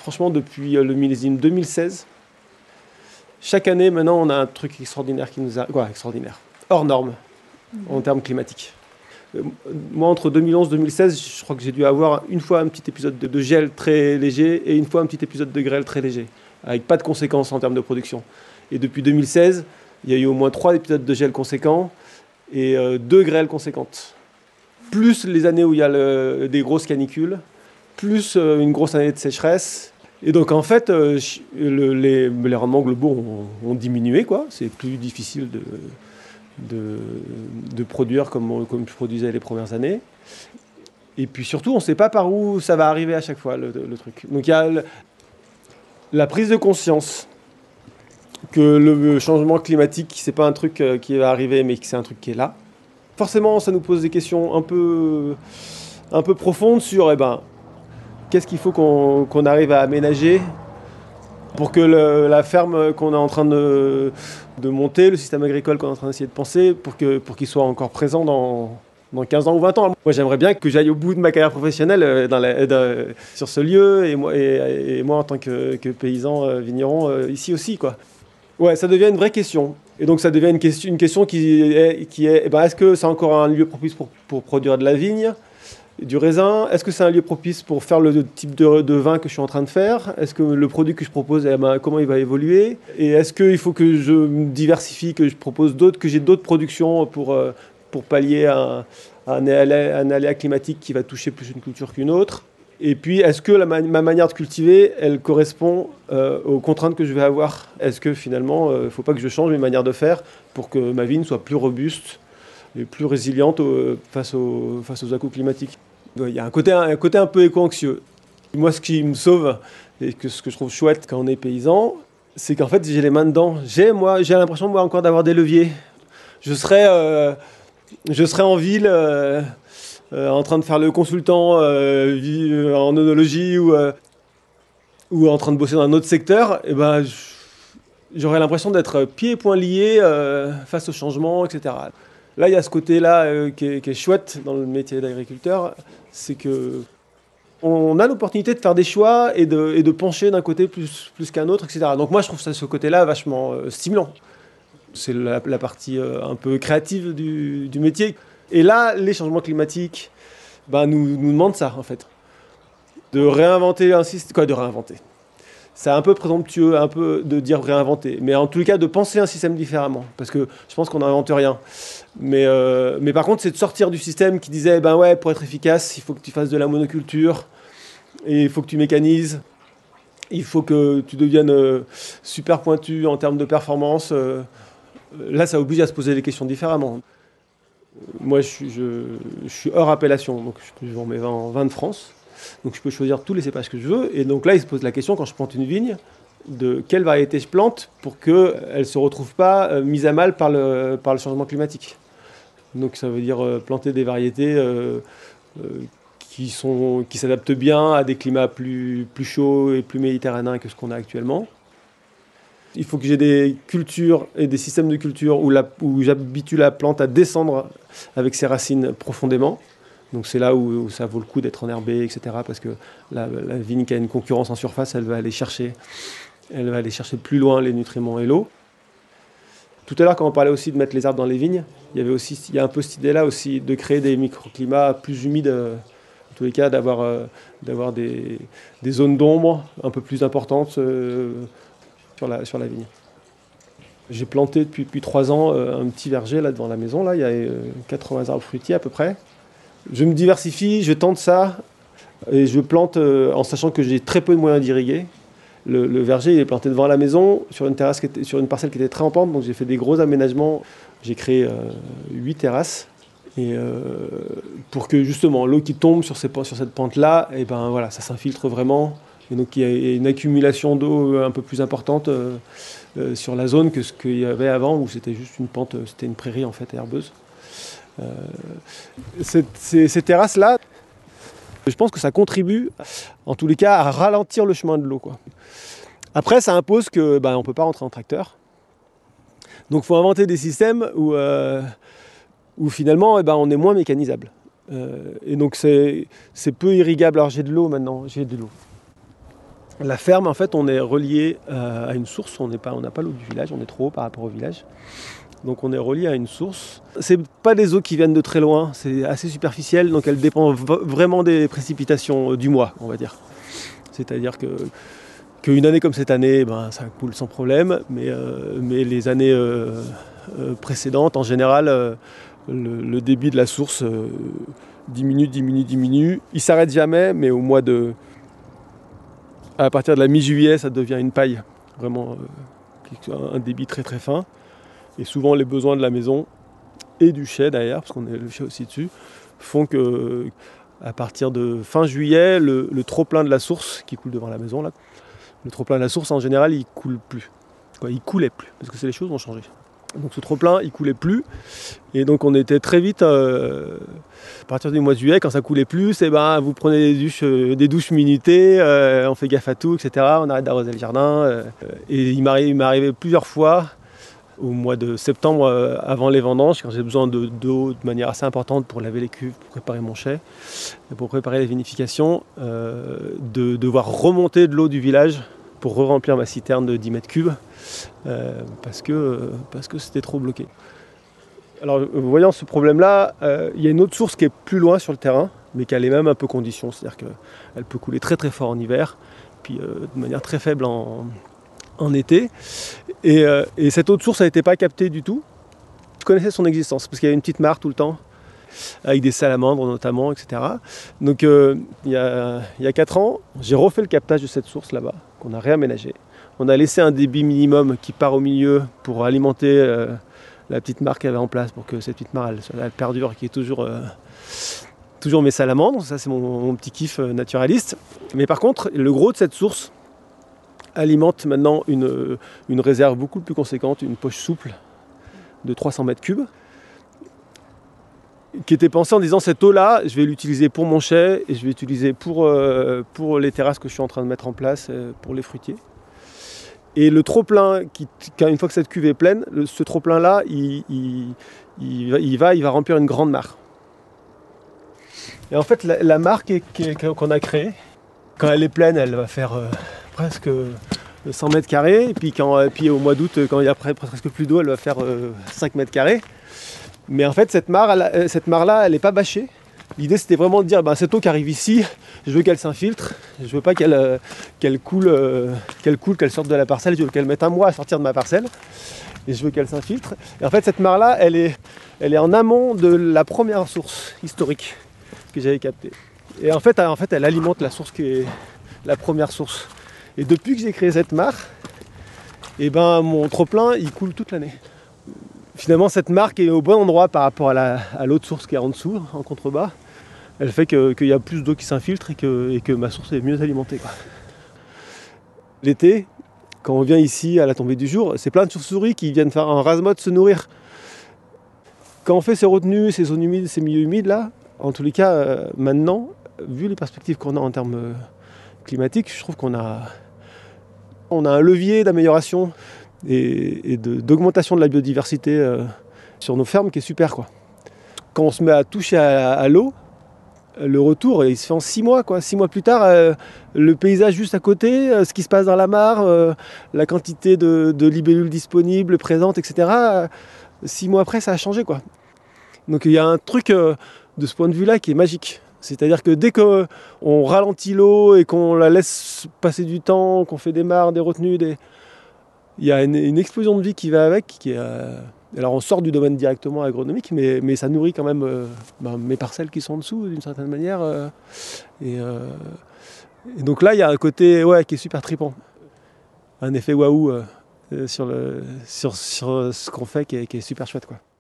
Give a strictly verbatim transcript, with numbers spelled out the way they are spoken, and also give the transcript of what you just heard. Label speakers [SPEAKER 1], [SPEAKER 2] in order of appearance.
[SPEAKER 1] franchement, depuis le millésime deux mille seize, chaque année, maintenant, on a un truc extraordinaire qui nous a... Quoi, extraordinaire. Hors norme, mmh. en termes climatiques. Euh, moi, entre deux mille onze et deux mille seize, je crois que j'ai dû avoir une fois un petit épisode de, de gel très léger et une fois un petit épisode de grêle très léger, avec pas de conséquences en termes de production. Et depuis deux mille seize, il y a eu au moins trois épisodes de gel conséquents et euh, deux grêles conséquentes. Plus les années où il y a le, des grosses canicules, plus euh, une grosse année de sécheresse. Et donc, en fait, euh, le, les, les rendements globaux ont, ont diminué, quoi. C'est plus difficile de, de, de produire comme, comme je produisais les premières années. Et puis surtout, on ne sait pas par où ça va arriver à chaque fois, le, le truc. Donc, il y a le, la prise de conscience que le changement climatique, ce n'est pas un truc qui va arriver, mais que c'est un truc qui est là. Forcément, ça nous pose des questions un peu, un peu profondes sur eh ben, qu'est-ce qu'il faut qu'on, qu'on arrive à aménager pour que le, la ferme qu'on est en train de, de monter, le système agricole qu'on est en train d'essayer de penser, pour, que, pour qu'il soit encore présent dans, dans quinze ans ou vingt ans. Moi, j'aimerais bien que j'aille au bout de ma carrière professionnelle dans la, dans, sur ce lieu, et moi, et, et moi en tant que, que paysan vigneron, ici aussi, quoi. Ouais, ça devient une vraie question. Et donc, ça devient une question, une question qui est, qui est eh ben, est-ce que c'est encore un lieu propice pour, pour produire de la vigne, du raisin? Est-ce que c'est un lieu propice pour faire le type de, de vin que je suis en train de faire? Est-ce que le produit que je propose, eh ben, comment il va évoluer? Et est-ce qu'il faut que je me diversifie, que je propose d'autres, que j'ai d'autres productions pour, pour pallier à, à un, aléa, un aléa climatique qui va toucher plus une culture qu'une autre? Et puis, est-ce que la, ma manière de cultiver, elle correspond euh, aux contraintes que je vais avoir? Est-ce que finalement, il euh, ne faut pas que je change mes manières de faire pour que ma vigne soit plus robuste et plus résiliente au, face, aux, face aux à-coups climatiques? Il y a un côté, un côté un peu éco-anxieux. Moi, ce qui me sauve, et que, ce que je trouve chouette quand on est paysan, c'est qu'en fait, j'ai les mains dedans. J'ai, moi, j'ai l'impression, moi, encore d'avoir des leviers. Je serais, euh, je serais en ville... Euh, Euh, en train de faire le consultant euh, en œnologie ou, euh, ou en train de bosser dans un autre secteur, et ben, j'aurais l'impression d'être pieds et poings liés euh, face au changement, et cetera. Là, il y a ce côté-là euh, qui, est, qui est chouette dans le métier d'agriculteur, c'est qu'on a l'opportunité de faire des choix et de, et de pencher d'un côté plus, plus qu'un autre, et cetera. Donc moi, je trouve ça, ce côté-là vachement euh, stimulant. C'est la, la partie euh, un peu créative du, du métier. Et là, les changements climatiques ben, nous, nous demandent ça, en fait. De réinventer un système... Quoi, de réinventer? C'est un peu présomptueux, un peu de dire réinventer. Mais en tous les cas, de penser un système différemment. Parce que je pense qu'on n'invente rien. Mais, euh, mais par contre, c'est de sortir du système qui disait, ben ouais, pour être efficace, il faut que tu fasses de la monoculture. Et il faut que tu mécanises. Il faut que tu deviennes euh, super pointu en termes de performance. Euh, là, ça oblige à se poser des questions différemment. Moi, je suis, je, je suis hors appellation, donc je vends mes vins en vin de France. Donc je peux choisir tous les cépages que je veux. Et donc là, il se pose la question, quand je plante une vigne, de quelle variété je plante pour qu'elle ne se retrouve pas euh, mise à mal par le, par le changement climatique. Donc ça veut dire euh, planter des variétés euh, euh, qui, sont, qui s'adaptent bien à des climats plus, plus chauds et plus méditerranéens que ce qu'on a actuellement. Il faut que j'ai des cultures et des systèmes de culture où, la, où j'habitue la plante à descendre avec ses racines profondément. Donc c'est là où, où ça vaut le coup d'être enherbé, et cetera. Parce que la, la vigne qui a une concurrence en surface, elle va aller chercher, elle va aller chercher plus loin les nutriments et l'eau. Tout à l'heure, quand on parlait aussi de mettre les arbres dans les vignes, il y avait aussi, il y a un peu cette idée-là aussi de créer des microclimats plus humides. En tous les cas, d'avoir, euh, d'avoir des, des zones d'ombre un peu plus importantes. Euh, Sur la, sur la vigne. J'ai planté depuis, depuis trois ans euh, un petit verger là devant la maison. Là, il y a euh, quatre-vingts arbres fruitiers à peu près. Je me diversifie, je tente ça et je plante euh, en sachant que j'ai très peu de moyens d'irriguer. Le, le verger il est planté devant la maison sur une, terrasse qui était, sur une parcelle qui était très en pente, donc j'ai fait des gros aménagements. J'ai créé euh, huit terrasses et euh, pour que justement l'eau qui tombe sur, ces, sur cette pente-là, et ben voilà, ça s'infiltre vraiment. Et donc il y a une accumulation d'eau un peu plus importante euh, euh, sur la zone que ce qu'il y avait avant où c'était juste une pente, c'était une prairie en fait herbeuse. Euh, cette, ces, ces terrasses-là, je pense que ça contribue en tous les cas à ralentir le chemin de l'eau, quoi. Après ça impose que ben, on ne peut pas rentrer en tracteur. Donc il faut inventer des systèmes où, euh, où finalement eh ben, on est moins mécanisable. Euh, et donc c'est, c'est peu irrigable. Alors j'ai de l'eau maintenant, j'ai de l'eau. La ferme, en fait, on est relié euh, à une source. On n'est pas, on n'a pas l'eau du village, on est trop haut par rapport au village. Donc on est relié à une source. C'est pas des eaux qui viennent de très loin, c'est assez superficiel, donc elle dépend v- vraiment des précipitations euh, du mois, on va dire. C'est-à-dire que qu'une année comme cette année, ben, ça coule sans problème, mais, euh, mais les années euh, euh, précédentes, en général, euh, le, le débit de la source euh, diminue, diminue, diminue. Il s'arrête jamais, mais au mois de... À partir de la mi-juillet, ça devient une paille, vraiment euh, un débit très très fin. Et souvent les besoins de la maison et du chai d'ailleurs, parce qu'on est le chai aussi dessus, font que à partir de fin juillet, le, le trop-plein de la source qui coule devant la maison, là, le trop-plein de la source en général il coule plus. Quoi, il coulait plus, parce que c'est les choses ont changé. Donc ce trop-plein il coulait plus. Et donc on était très vite, euh, à partir du mois de juillet, quand ça coulait plus, et ben, vous prenez des douches, euh, des douches minutées, euh, on fait gaffe à tout, et cetera. On arrête d'arroser le jardin. Euh, et il m'arrivait, il m'arrivait plusieurs fois, au mois de septembre, euh, avant les vendanges, quand j'ai besoin de, d'eau de manière assez importante pour laver les cuves, pour préparer mon chai, et pour préparer les vinifications, euh, de devoir remonter de l'eau du village pour re-remplir ma citerne de dix mètres cubes, euh, parce que, euh, parce que c'était trop bloqué. Alors, voyant ce problème-là, euh, il y a une autre source qui est plus loin sur le terrain, mais qui a les mêmes un peu conditions, c'est-à-dire qu'elle peut couler très très fort en hiver, puis euh, de manière très faible en, en été. Et, euh, et cette autre source, elle n'était pas captée du tout. Je connaissais son existence, parce qu'il y avait une petite mare tout le temps, avec des salamandres notamment, et cetera. Donc euh, il y a, il y a quatre ans, j'ai refait le captage de cette source là-bas, qu'on a réaménagé. On a laissé un débit minimum qui part au milieu pour alimenter euh, la petite mare qu'il y avait en place, pour que cette petite mare elle, elle perdure et qu'il y ait toujours, euh, toujours mes salamandres. Ça c'est mon, mon petit kiff naturaliste. Mais par contre, le gros de cette source alimente maintenant une, une réserve beaucoup plus conséquente, une poche souple de trois cents mètres cubes, qui était pensée en disant cette eau-là, je vais l'utiliser pour mon chai et je vais l'utiliser pour, euh, pour les terrasses que je suis en train de mettre en place, euh, pour les fruitiers. Et le trop-plein, qui, une fois que cette cuve est pleine, le, ce trop-plein-là, il, il, il, va, il, va, il va remplir une grande mare. Et en fait, la, la mare qui, qui, qu'on a créée, quand elle est pleine, elle va faire euh, presque cent mètres carrés. Et puis, quand, et puis au mois d'août, quand il y a presque plus d'eau, elle va faire euh, cinq mètres carrés. Mais en fait, cette mare, elle, cette mare-là, elle n'est pas bâchée. L'idée, c'était vraiment de dire, ben, cette eau qui arrive ici, je veux qu'elle s'infiltre. Je veux pas qu'elle, euh, qu'elle coule, euh, qu'elle coule, qu'elle sorte de la parcelle. Je veux qu'elle mette un mois à sortir de ma parcelle. Et je veux qu'elle s'infiltre. Et en fait, cette mare-là, elle est, elle est en amont de la première source historique que j'avais captée. Et en fait, en fait, elle alimente la source qui est la première source. Et depuis que j'ai créé cette mare, et ben, mon trop-plein, il coule toute l'année. Finalement, cette mare est au bon endroit par rapport à, la, à l'autre source qui est en dessous, en contrebas. Elle fait que, qu'il y a plus d'eau qui s'infiltre et que, et que ma source est mieux alimentée, quoi. L'été, quand on vient ici à la tombée du jour, c'est plein de chauves-souris qui viennent faire un rase-mode se nourrir. Quand on fait ces retenues, ces zones humides, ces milieux humides là, en tous les cas, euh, maintenant, vu les perspectives qu'on a en termes euh, climatiques, je trouve qu'on a, on a un levier d'amélioration et, et de, d'augmentation de la biodiversité euh, sur nos fermes qui est super, quoi. Quand on se met à toucher à, à l'eau, le retour il se fait en six mois, quoi. Six mois plus tard, euh, le paysage juste à côté, euh, ce qui se passe dans la mare, euh, la quantité de, de libellules disponibles, présentes, et cetera. Euh, six mois après, ça a changé, quoi. Donc il y a un truc euh, de ce point de vue-là qui est magique. C'est-à-dire que dès qu'on ralentit l'eau et qu'on la laisse passer du temps, qu'on fait des mares, des retenues, des... il y a une, une explosion de vie qui va avec, qui est... Euh... Alors on sort du domaine directement agronomique, mais, mais ça nourrit quand même euh, ben, mes parcelles qui sont en dessous d'une certaine manière. Euh, et, euh, et donc là, il y a un côté ouais, qui est super trippant. Un effet waouh euh, sur, le, sur, sur ce qu'on fait qui est, qui est super chouette, quoi.